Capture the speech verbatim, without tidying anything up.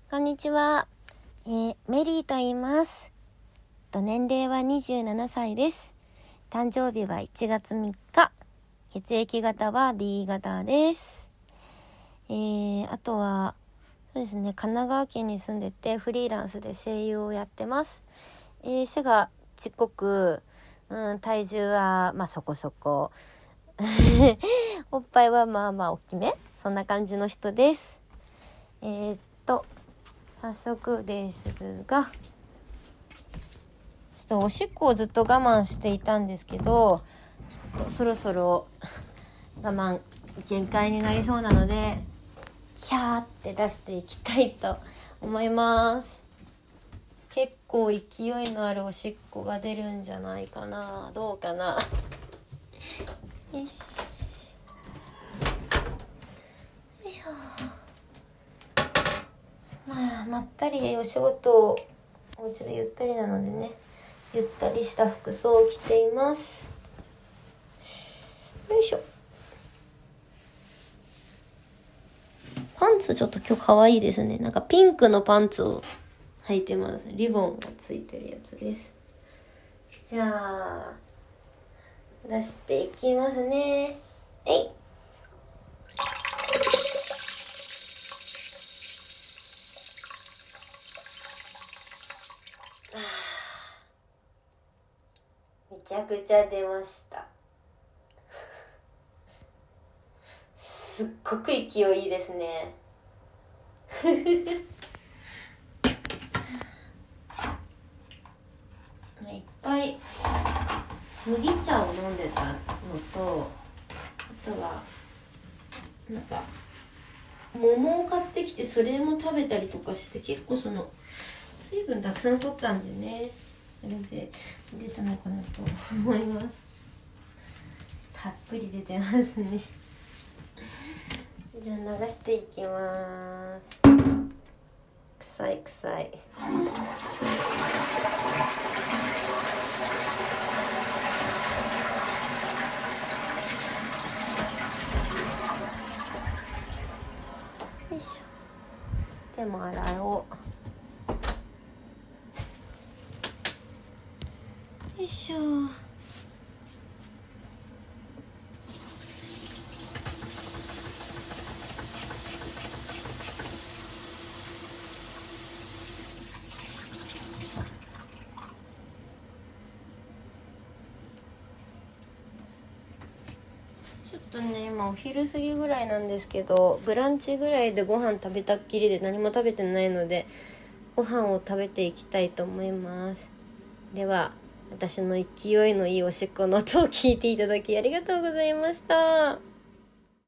こんにちは、えー、メリーと言います。年齢はにじゅうななさいです。誕生日はいちがつみっか、血液型は ビー 型です。えー、あとはそうですね、神奈川県に住んでてフリーランスで声優をやってます。えー、背がちっこく、うん、体重はまあそこそこおっぱいはまあまあ大きめ、そんな感じの人です。えー、っと早速ですが、ちょっとおしっこをずっと我慢していたんですけど、ちょっとそろそろ我慢限界になりそうなので、シャーって出していきたいと思います。結構勢いのあるおしっこが出るんじゃないかな。どうかな。よし。よいしょ。まあまったりお仕事をお家でゆったりなのでね、ゆったりした服装を着ています。よいしょ。パンツちょっと今日可愛いですね。なんかピンクのパンツを履いてます。リボンがついてるやつです。じゃあ出していきますね。えい。めちゃくちゃ出ました。すっごく勢いいいですね。いっぱい麦茶を飲んでたのと、あとはなんか桃を買ってきてそれも食べたりとかして、結構その水分たくさん取ったんでね、それで出たのかなと思います。たっぷり出てますね。じゃあ流していきます。臭い臭い。よいしょ。手も洗おう。よいしょ。ちょっとね、今お昼過ぎぐらいなんですけど、ブランチぐらいでご飯食べたっきりで何も食べてないので、ご飯を食べていきたいと思います。では、私の勢いのいいおしっこの音を聞いていただきありがとうございました。